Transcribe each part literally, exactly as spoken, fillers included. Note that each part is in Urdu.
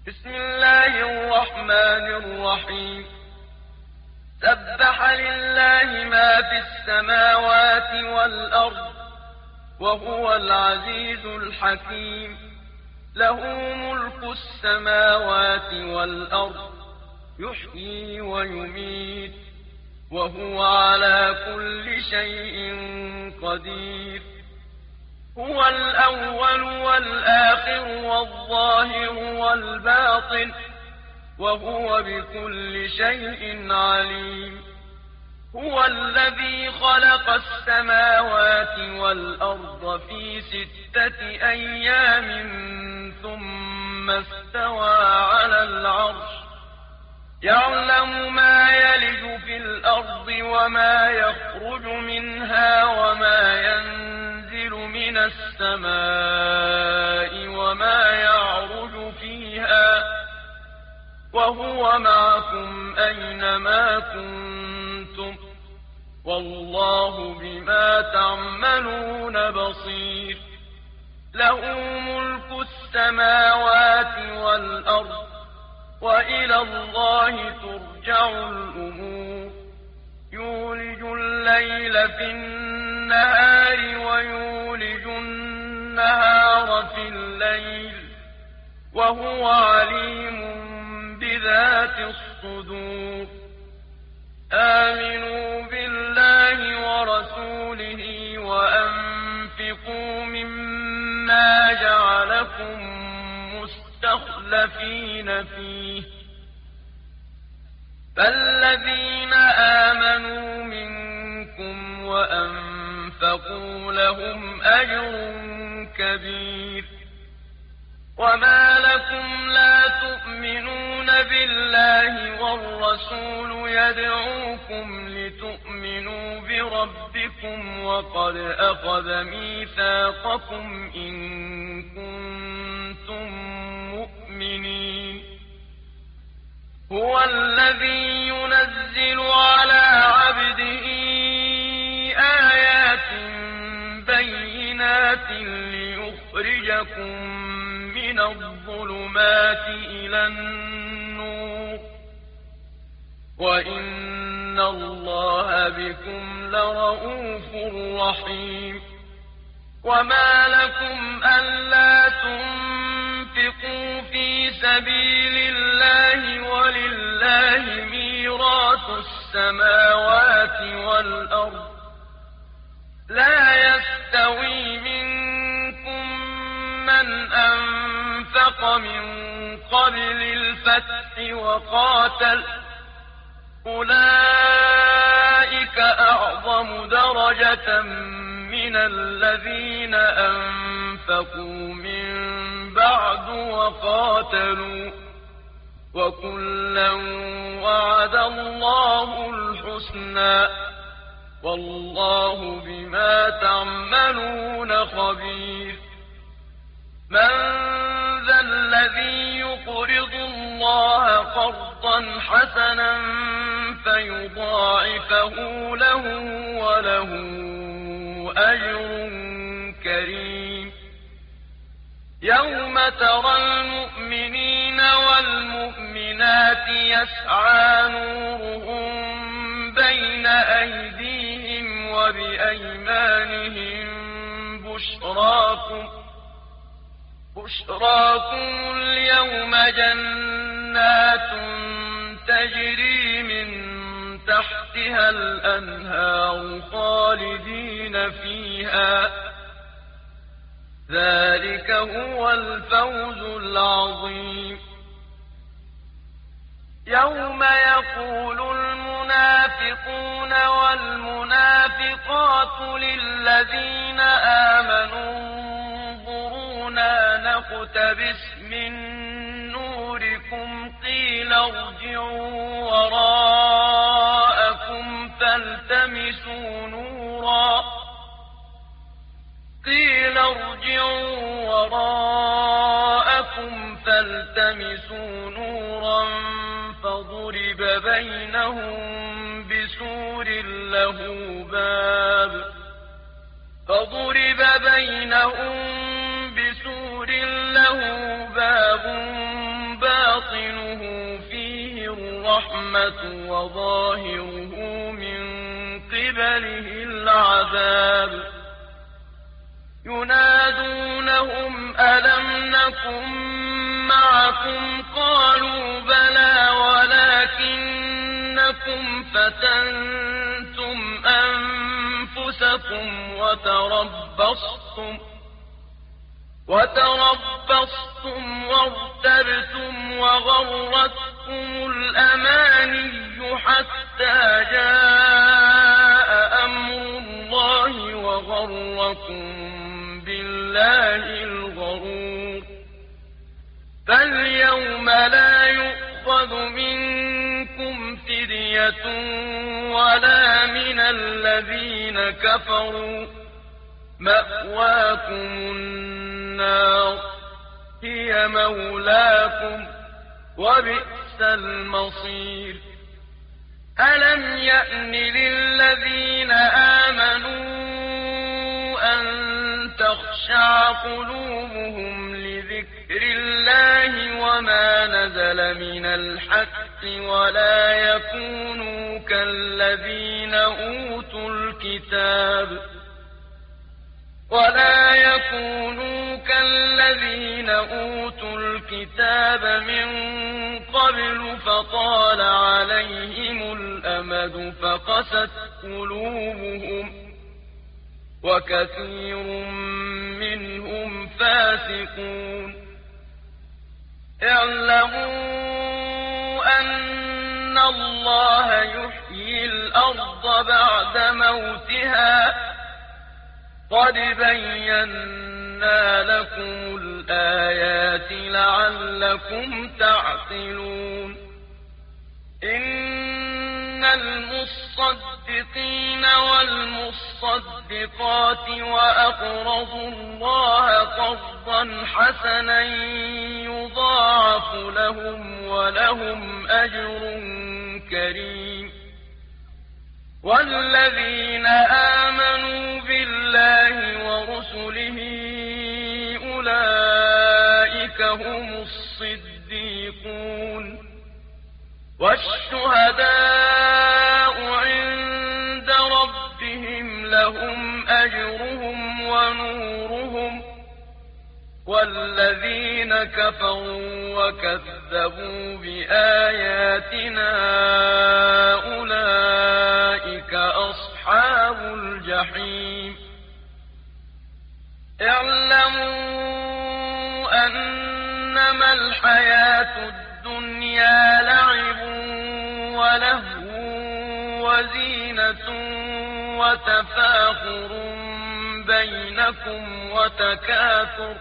بسم الله الرحمن الرحيم سبح لله ما في السماوات والأرض وهو العزيز الحكيم له ملك السماوات والأرض يحيي ويميت وهو على كل شيء قدير هو الأول والآخر والظاهر والباطن وهو بكل شيء عليم هو الذي خلق السماوات والأرض في ستة أيام ثم استوى على العرش يعلم ما يلج في الأرض وما يخرج منها وما ينزل من السماء وما يعرج فيها وهو معكم أينما كنتم والله بما تعملون بصير له ملك السماوات والأرض وإلى الله ترجع الأمور يولج الليل في النهار ويولج النهار في الليل وهو عليم بذات الصدور آمنوا بالله ورسوله وأنفقوا مما جعلكم مستخلفين فيه فالذين آمنوا منكم وأنفقوا لهم أجر كبير وما لكم لا تؤمنون بالله والرسول يدعوكم لتؤمنوا بربكم وقد أخذ ميثاقكم إن كنتم مؤمنين هو الذي ينزل على عبده آيات بينات ليخرجكم من الظلمات إلى النور وإن الله بكم لرءوف رحيم وما لكم ألا تنفقوا في سبيل الله ولله ميراث السماوات والأرض لا يستوي منكم من أنفق من قبل الفتح وقاتل أولئك أعظم درجة من الذين أنفقوا من بعد وقاتلوا وكلا وعد الله الحسنى والله بما تعملون خبير من ذا الذي يقرض الله قرضا حسنا فيضاعفه له وله أجر كريم يوم ترى المؤمنين والمؤمنات يسعى نورهم بين أيديهم وبأيمانهم بشراكم بشراكم اليوم جنات تجري من تحتها الأنهار خالدين فيها ذلك هو الفوز العظيم يوم يقول المنافقون والمنافقات للذين آمنوا نقتبس من نوركم قيل ارجعوا وراءكم فالتمسوا نورا قيل ارجعوا وراءكم فالتمسوا نورا فضرب بينهم بسور له باب فضرب بينهم بسور له باب باب الرحمة وظاهره من قبله العذاب ينادونهم ألم نكن معكم قالوا بلى ولكنكم فتنتم أنفسكم وتربصتم وتربصتم وارتبتم وغرتكم الأماني حتى جاء أمر الله وغركم بالله الغرور فاليوم لا يؤخذ منكم فدية ولا من الذين كفروا مأواكم النار هي مولاكم وبئس المصير ألم يأن للذين آمنوا أن تخشع قلوبهم لذكر الله وما نزل من الحق ولا يكونوا كالذين أوتوا الكتاب ولا يكونوا كالذين أوتوا الكتاب من قبل فطال عليهم الأمد فقست قلوبهم وكثير منهم فاسقون اعلموا أن الله يحيي الأرض بعد موتها قد بينا لكم الآيات لعلكم تعقلون إن المصدقين والمصدقات وأقرضوا الله قرضا حسنا يضاعف لهم ولهم أجر كريم والذين آمنوا بالله ورسله أولئك هم الصديقون والشهداء عند ربهم لهم أجرهم ونورهم والذين كفروا وكذبوا بآياتنا أولئك أصحاب الجحيم اعلموا أنما الحياة الدنيا لعب ولهو وزينة وتفاخر بينكم وتكاثر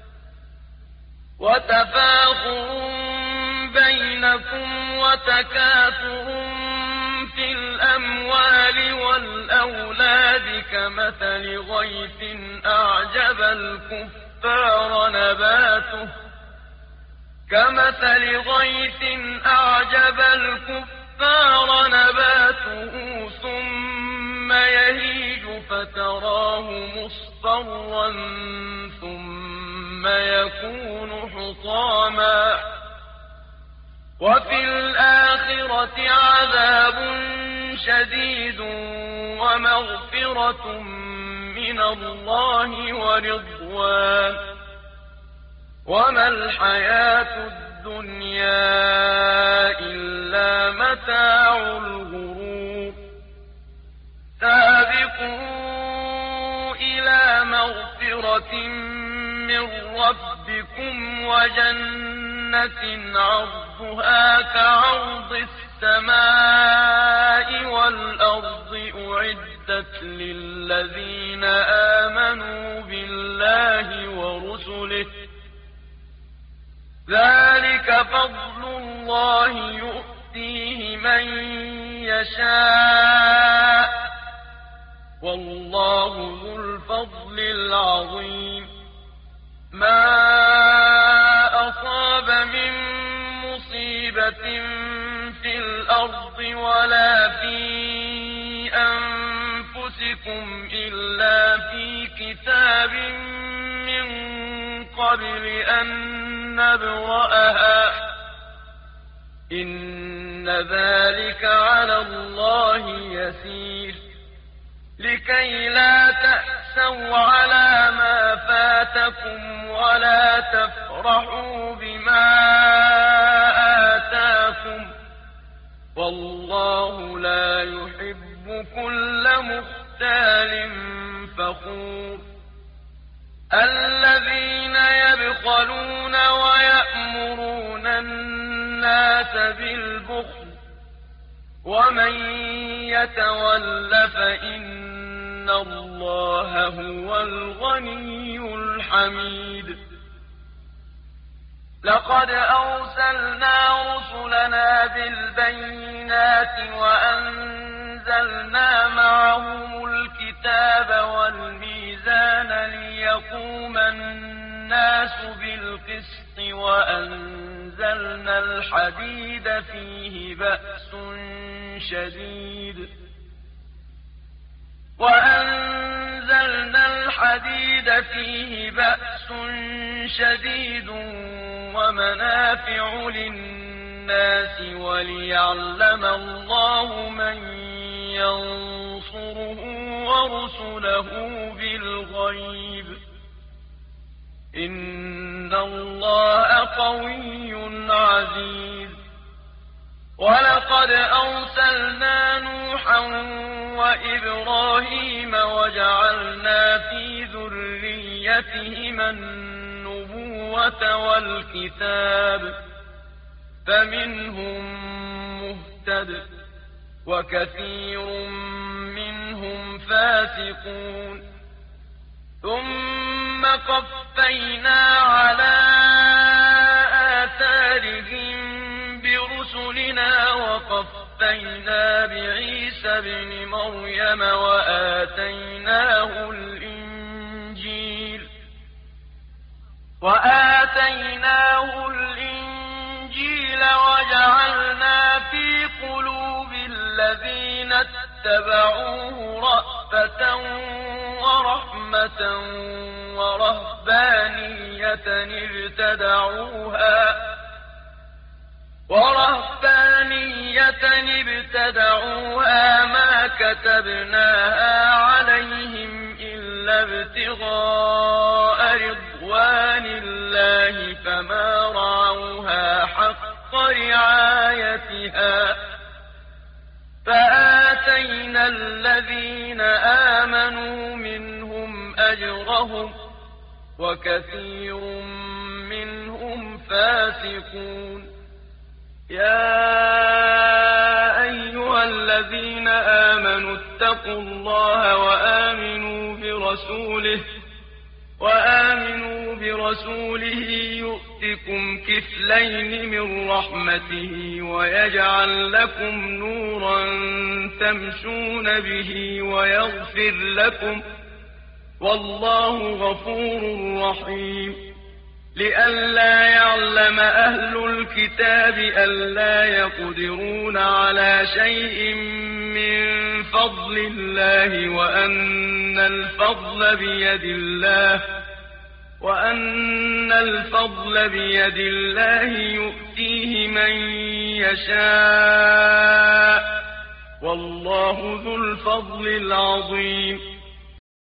وتفاخر بينكم وتكاثر في الأموال والأولاد كمثل غيث أعجب الكفار نباته كمثل غيث أعجب الكفار نباته ثم يهيج فتراه مصفرا ثم يكون حطاما وفي الآخرة عذاب شديد ومغفرة من الله ورضوان وما الحياة الدنيا إلا متاع الغرور سابقوا إلى مغفرة من ربكم وجنة عرضها كعرض السماء والأرض أعدت للذين آمنوا بالله ورسله ذلك فضل الله يؤتيه من يشاء والله ذو الفضل العظيم ما أصاب من مصيبة في الأرض ولا في أنفسكم إلا في كتاب من قبل أن نبرأها إن ذلك على الله يسير لكي لا تأسوا على ما فاتكم ولا تفرحوا بما آتاكم والله لا يحب كل مختال فخور الذين يبخلون ويأمرون الناس بالبخل ومن يتول فإن الله هو الغني الحميد لقد أرسلنا رسلنا بالبينات وأنزلنا معهم الكتاب والميزان ليقوم الناس بالقسط وأنزلنا الحديد فيه بأس شديد وأنزلنا الحديد فيه بأس شديد ومنافع للناس وليعلم الله من ينصره ورسله بالغيب إن الله قوي عزيز ولقد أرسلنا نوحا وإبراهيم وجعلنا في ذريتهما النبوة والكتاب فمنهم مهتد وكثير منهم فاسقون ثم قفينا على آثارهم برسلنا وقفينا بعيسى ابن مريم وآتيناه الإنجيل وآتيناه الإنجيل وجعلنا في قلوب الذين اتبعوه رأفة ورحمة ورهبانية ابتدعوها ورهبانية ابتدعوها ما كتبناها عليهم إلا ابتغاء رضوان الله فما رعوها حق رعايتها فآتينا الذين آمنوا منهم أجرهم وكثير منهم فاسقون يا أيها الذين آمنوا اتقوا الله وآمنوا برسوله وآمنوا برسوله يؤتكم كفلين من رحمته ويجعل لكم نورا تمشون به ويغفر لكم والله غفور رحيم لئلا يعلم أهل الكتاب ألا يقدرون على شيء من فضل الله وأن الفضل بيد الله وأن الفضل بيد الله يؤتيه من يشاء والله ذو الفضل العظيم